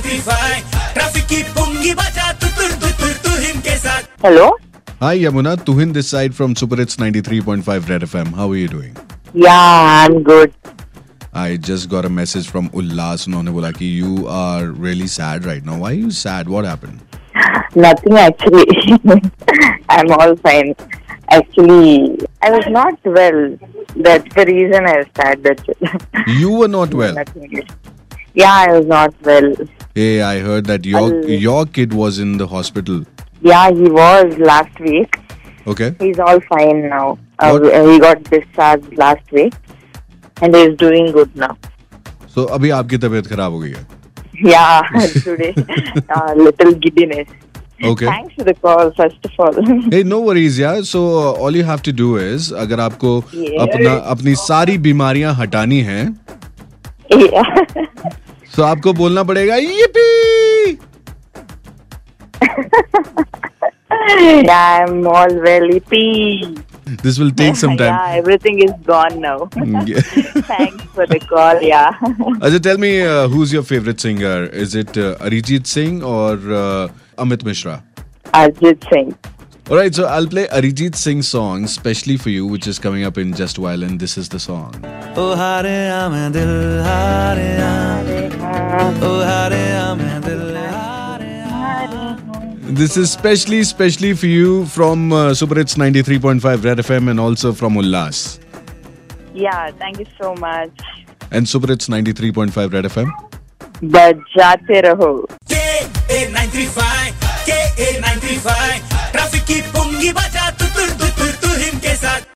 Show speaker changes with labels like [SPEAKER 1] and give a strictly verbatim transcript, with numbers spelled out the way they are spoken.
[SPEAKER 1] Ninety five traffic की पुंगी बजा तू तुर तू तुर तू हिम के साथ.
[SPEAKER 2] Hello?
[SPEAKER 3] Hi Yamuna, Tuhin this side from Super Hits ninety-three point five Red F M. How are you doing?
[SPEAKER 2] Yeah, I'm good.
[SPEAKER 3] I just got a message from Ullas. उन्होंने बोला कि you are really sad right now. Why are you sad? What happened?
[SPEAKER 2] Nothing actually. I'm all fine. Actually, I was not well. That's the reason I was sad. That's it.
[SPEAKER 3] You were not well.
[SPEAKER 2] Nothing. Yeah, I was not well.
[SPEAKER 3] Hey, I heard that your
[SPEAKER 2] I'll-
[SPEAKER 3] your kid was in the hospital.
[SPEAKER 2] Yeah, he was last week.
[SPEAKER 3] Okay.
[SPEAKER 2] He's all fine now. Uh,
[SPEAKER 3] What?
[SPEAKER 2] he got discharged last week, and he's doing good now.
[SPEAKER 3] So अभी आपकी तबीयत खराब हो गई है.
[SPEAKER 2] Yeah, today, uh, little giddiness.
[SPEAKER 3] Okay.
[SPEAKER 2] Thanks for the call, first of all.
[SPEAKER 3] Hey, no worries यार. So uh, all you have to do is अगर आपको
[SPEAKER 2] Yeah.
[SPEAKER 3] अपना अपनी सारी बीमारियां हटानी हैं,
[SPEAKER 2] Yeah.
[SPEAKER 3] तो आपको बोलना पड़ेगा yippee.
[SPEAKER 2] Yeah, I'm all well. Yippee.
[SPEAKER 3] This will take some time.
[SPEAKER 2] Yeah, everything is gone now.
[SPEAKER 3] Yeah.
[SPEAKER 2] Thanks for the call. Yeah.
[SPEAKER 3] Ajay, tell me uh, who's your favorite singer? Is it uh, Arijit Singh or uh, Amit Mishra?
[SPEAKER 2] Arjit Singh.
[SPEAKER 3] Alright, so I'll play Arijit Singh's song specially for you, which is coming up in just a while, and this is the song.
[SPEAKER 1] ओ हारे आ मैं दिल हारे आ ओ हारे आ मैं दिल हारे आ.
[SPEAKER 3] This is specially, specially for you from uh, Super Hits ninety-three point five Red F M and also from Ullas.
[SPEAKER 2] Yeah, thank you so much.
[SPEAKER 3] And Super Hits ninety-three point five Red F M.
[SPEAKER 2] बजाते रहो.
[SPEAKER 1] के ए ninety five के ए ninety five traffic की पुंगी बजा तू तुर तू तुर तू हिम के साथ.